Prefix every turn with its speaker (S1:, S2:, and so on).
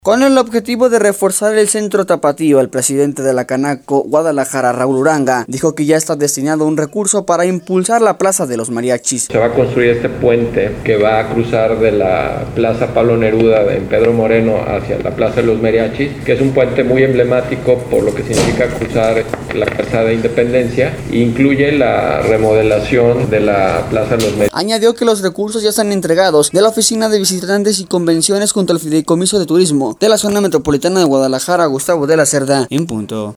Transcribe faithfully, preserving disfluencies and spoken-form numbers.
S1: Con el objetivo de reforzar el centro tapatío, el presidente de la Canaco Guadalajara, Raúl Uranga, dijo que ya está destinado un recurso para impulsar la Plaza de los Mariachis.
S2: Se va a construir este puente que va a cruzar de la Plaza Pablo Neruda en Pedro Moreno hacia la Plaza de los Mariachis, que es un puente muy emblemático por lo que significa cruzar la Calzada de Independencia, e incluye la remodelación de la Plaza de los Mariachis.
S1: Añadió que los recursos ya están entregados de la Oficina de Visitantes y Convenciones junto al Fideicomiso de Turismo de la zona metropolitana de Guadalajara, Gustavo de la Cerda, en punto.